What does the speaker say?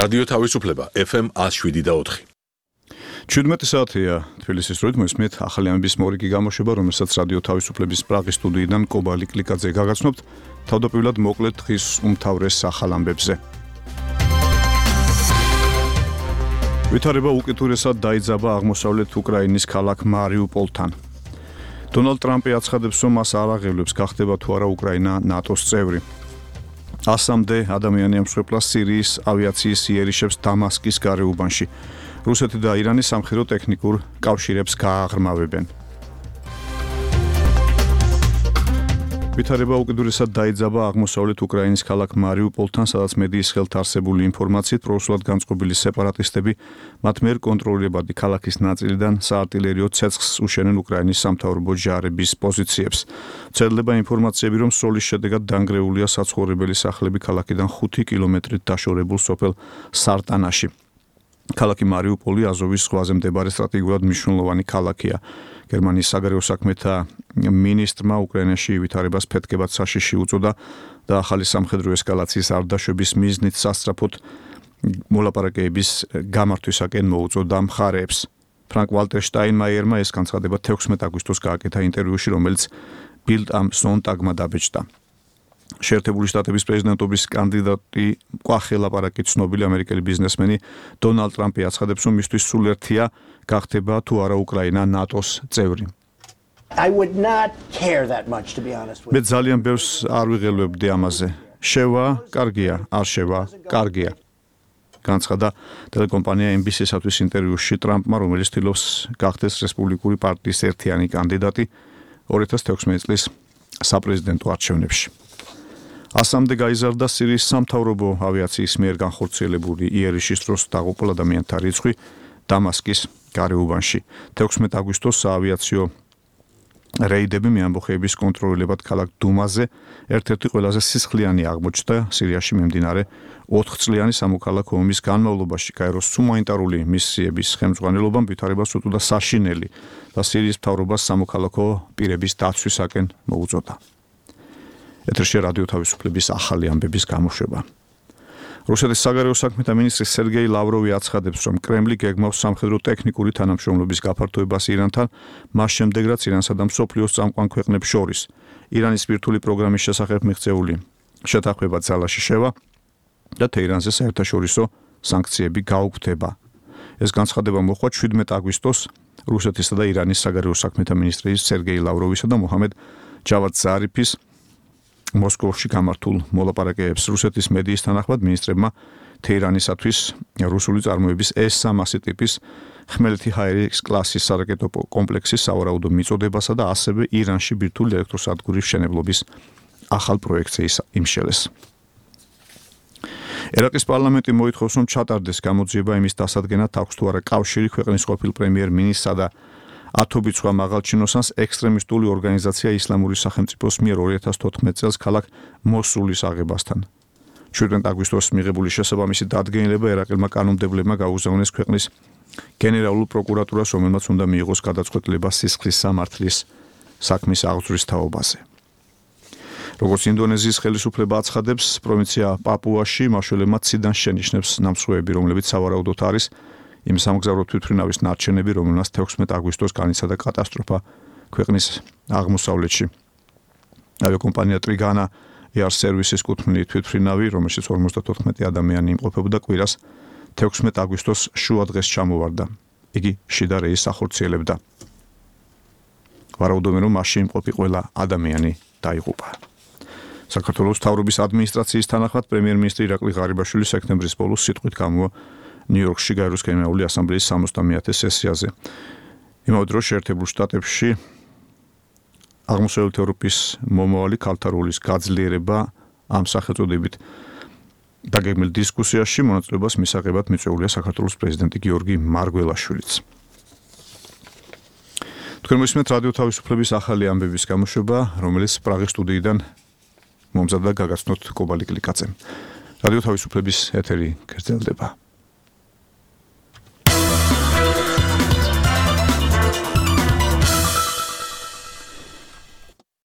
რადიო თავისუფლება FM 107.4. 17 საათია თბილისის დროით მოსმით ახალი ამბის მორიგი გამოშვება, რომელსაც რადიო თავისუფლების პრაღის სტუდიიდან კობალი კლიკაძე გაგაცნობთ, თავდაპირველად მოკლედ დღის უმთავრეს ახალ ამბებზე. ვითარება უკიდურესად დაიძაბა აღმოსავლეთ უკრაინის ქალაქ მარიუპოლთან. დონალდ ტრამპი აცხადებს, რომ მას არ აღელვებს გახდება თუ არა უკრაინა ნატოს წევრი. 100-მდე ადამიანი ამსხვერპლა სირიის ავიაციის იერიშებს დამასკის გარეუბანში. რუსეთი და ირანი სამხედრო ტექნიკურ კავშირებს გააღრმავებენ. ვითარება უკიდურესად დაიძაბა აღმოსავლეთ უკრაინის ქალაქ მარიუპოლთან, სადაც მედიის ხელთ არსებული ინფორმაციით პროსულად განწყობილი სეპარატისტები მათ მიერ კონტროლირებადი ქალაქის ნაწილიდან საარტილერიო ცეცხლს უშენენ უკრაინის სამთავრობო ჯარების პოზიციებს. ვრცელდება ინფორმაციები, რომ სროლის შედეგად დანგრეულია საცხოვრებელი სახლები ქალაქიდან 5 კილომეტრით დაშორებულ სოფელ სარტანაში. ქალაქი მარიუპოლი აზოვის ზღვაზე მდებარე სტრატეგიულად მნიშვნელოვანი ქალაქია. გერმანიის საგარეო საქმეთა მინისტრმა უკრაინაში ვითარებას ფეთქებად საშიში უწოდა და ახალი სამხედრო ესკალაციის არ დაშვების მიზნით სასწრაფოდ მოლაპარაკებების გამართვისაკენ მოუწოდა მხარეებს. ფრანკ ვალტერ შტაინმაიერმა ეს განცხადება 16 აგვისტოს გააკეთა ინტერვიუში, რომელიც ბილდ ამ სონტაგმა დაბეჭდა. შეერთებული შტატების პრეზიდენტობის კანდიდატი ყვახე ლაპარაკით ცნობილი ამერიკელი ბიზნესმენი დონალდ ტრამპი აცხადებს, რომ მისთვის სულ ერთია გახდება თუ არა უკრაინა ნატოს წევრი. მე ძალიან ბევრს არ ვიღელვებდი ამაზე. შევა, კარგია, არ შევა, კარგია. განცხადა ტელეკომპანია NBC-სათვის ინტერვიუში ტრამპმა, რომელიც ცდილობს გახდეს რესპუბლიკური პარტიის ერთიანი კანდიდატი 2016 წლის საპრეზიდენტო არჩევნებში. 100-მდე გაიზარდა სირიის სამთავრობო ავიაციის მიერ განხორციელებული იერიშის დროს დაღუპულ ადამიანთა რიცხვი დამასკის გარეუბანში. 16 აგვისტოს საავიაციო რეიდები მეამბოხეების კონტროლებად ქალაქ დუმაზე ერთ-ერთი ყველაზე სისხლიანი აღმოჩნდა სირიაში მიმდინარე 4 წლიანი სამოქალაქო ომის განმავლობაში. კაიროს ჰუმანიტარული მისიების ხელმძღვანელობამ ვითარებას უთუდა საშინელი და სირიის მთავრობას სამოქალაქო პირების დაცვისაკენ მოუწოდა. ეთერში რადიო თავისუფლების ახალი ამბების გამოშვება. რუსეთის საგარეო საქმეთა მინისტრი სერგეი ლავროვი აცხადებს, რომ კრემლი გეგმავს სამხედრო ტექნიკური თანამშრომლობის გაფართოებას ირანთან, მას შემდეგ რაც ირანსა და მსოფლიოს წამყვან ქვეყნებს შორის ირანის სპირტული პროგრამის შესახებ მიღწეული შეთანხმება ძალაში შევა და თეირანზე საერთაშორისო სანქციები გაუქმდება. ეს განცხადება მოხდა 17 აგვისტოს რუსეთისა და ირანის საგარეო საქმეთა მინისტრების სერგეი ლავროვისა და მოჰამედ ჯავად ზარიფის მოსკოვში გამართულ მოლაპარაკებებს. რუსეთის მედიის თანახმად მინისტრებმა თეირანისათვის რუსული წარმოების S-300 ტიპის ხმელეთი ჰაირის კლასის სარაკეტო კომპლექსის სავარაუდო მიწოდებასა და ასევე ირანში ბირთვული ელექტროსადგურის მშენებლობის ახალ პროექტს იმშელეს. ერაყის პარლამენტი მოითხოვს, რომ ჩატარდეს გამოძიება იმის დასადგენად, აქვს თუ არა კავშირი ქვეყნის ყოფილ პრემიერ-მინისტრსა და ათობით სხვა მაღალჩინოსანს ექსტრემისტული ორგანიზაცია ისლამური სახელმწიფოს მიერ 2014 წელს ქალაქ მოსულის აღებასთან. 17 აგვისტოს მიღებული შესაბამისი დადგენილება ერაყელმა კანონმდებლებმა გაუგზავნეს ქვეყნის გენერალურ პროკურატურას, რომელმაც უნდა მიიღოს გადაწყვეტილება სისხლის სამართლის საქმის აღძვრის თაობაზე. როგორც ინდონეზიის ხელისუფლება აცხადებს, პროვინცია პაპუაში მაშველებმა ციდან შენიშნებს ნამსხვრევები, რომლებიც სავარაუდოდ არის იმ სამგზავრო თვითმფრინავის ნარჩენები, რომელმაც 16 აგვისტოს განიცადა კატასტროფა ქვეყნის აღმოსავლეთში. ავიაკომპანია ტრიგანა Air Services კუთვნილი თვითმფრინავი, რომელშიც 54 ადამიანი იმყოფებოდა, კვირას 16 აგვისტოს შუადღეს ჩამოვარდა. იგი შიდა რეისს ახორციელებდა. ვარაუდობენ, რომ მასში იმყოფი ყველა ადამიანი დაიღუპა. საქართველოს მთავრობის ადმინისტრაციის თანახმად პრემიერ-მინისტრი ირაკლი ღარიბაშვილი სექტემბრის ბოლოს სიტყვით გამოვა ნიუ-იორკში გაეროს გენერალური ასამბლეის 60-ე სესიაზე. იმავე დროს შეერთებულ შტატებში აღმოსავლეთ ევროპის მომავალი ქალთა როლის გაძლიერება ამ სახელწოდებით დაგეგმილ დისკუსიაში მონაწილეობას მისაღებად მიწვეულია საქართველოს პრეზიდენტი გიორგი მარგველაშვილიც. თქვენ მოსმენთ რადიო თავისუფლების ახალი ამბების გამოშვება, რომელიც პრაღის სტუდიიდან მომზადდა გაგაცნოთ კობალი კლიკაძემ. რადიო თავისუფლების ეთერი გრძელდება.